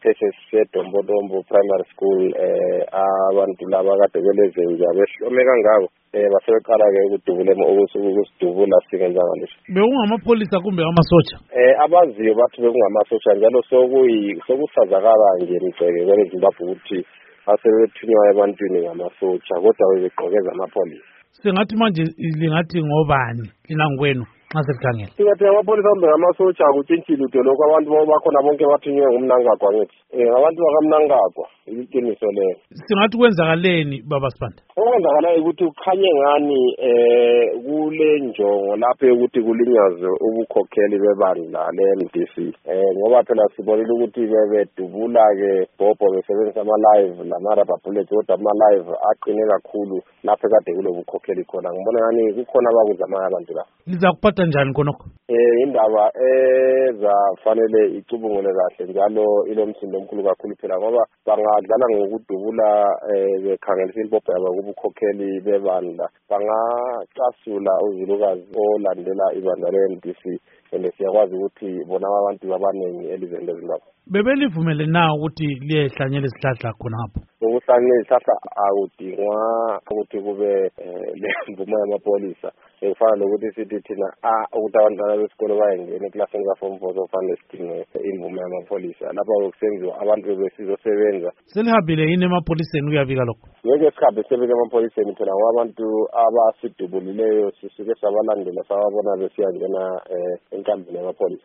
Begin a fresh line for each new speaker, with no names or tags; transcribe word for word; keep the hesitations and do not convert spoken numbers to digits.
sesedombodombo primary school eh abantu laba kade kwelezenja behlome kangako eh basebeqala-ke ukudubula ukusidubula sikenza ngalesho.
Bekungamapolisa kumbe amasotsha?
Eh abaziyo bathi bekungamasotsha njalo sokuyi sokusazakala nje mgceke kwele Zimbabwe ukuthi asebethunywa ebantwini ngamasotsha kodwa bebegqokeza amapolisa.
Singathi manje lingathi ngobani linangikwenu nxa selikhangela?
Singathi amapolisa kumbe ngamasotsha akutshintshile ude lokhu abantu bakhona bonke bathunywe ngumnangagwa ngithi. Eh abantu bakamnangagwa iqiniso leyo.
Singathi kwenzakaleni baba Sibanda?
Okwenzakalayo ukuthi ukhanye ngani eh kule njongo lapho ukuthi kulinyazwe ubukhokheli bebandla le-M D C. Eh ngoba phela sibonile ukuthi bebedubula ke Bhobho besebenzisa ama-live lama-rubber bullets kodwa ama-live aqine kakhulu lapho kade kulo bukhokheli khona. Ngibona ngani kukhona abakuzamayo abantu la.
Liza kuphatha njani khonokho?
Eh indaba ezafanele icubungule kahle njalo ilomsindo omkhulu kakhulu phela ngoba bangadlala ngokudubula eh bekhangelisa impopho yabo kubukhokheli bebandla bangacasula uzulukazi olandela ibandla le-M D C ende siyakwazi ukuthi bona abantu abaningi elizweni leZimbabwe.
Bebelivumele na ukuthi liyehlanyela isihlahla khonapho?
Ukuhlanyela isihlahla akudingwa ukuthi kube lemvumo yamapolisa. Ekufana lokuthi sithi thina ah ukuthi abantwana besikole bayengena eklasini ka-form four kufanele sidinge imvumo yamapolisa. Lapha kusenziwa abantu besizosebenza.
Selihambile yini emapoliseni uyabika lokho?
Ngeke sihambe sibike emapoliseni phela ngoba abantu abasidubulileyo sisuke sabalandela sababona besiyangena enkambini yamapolisa.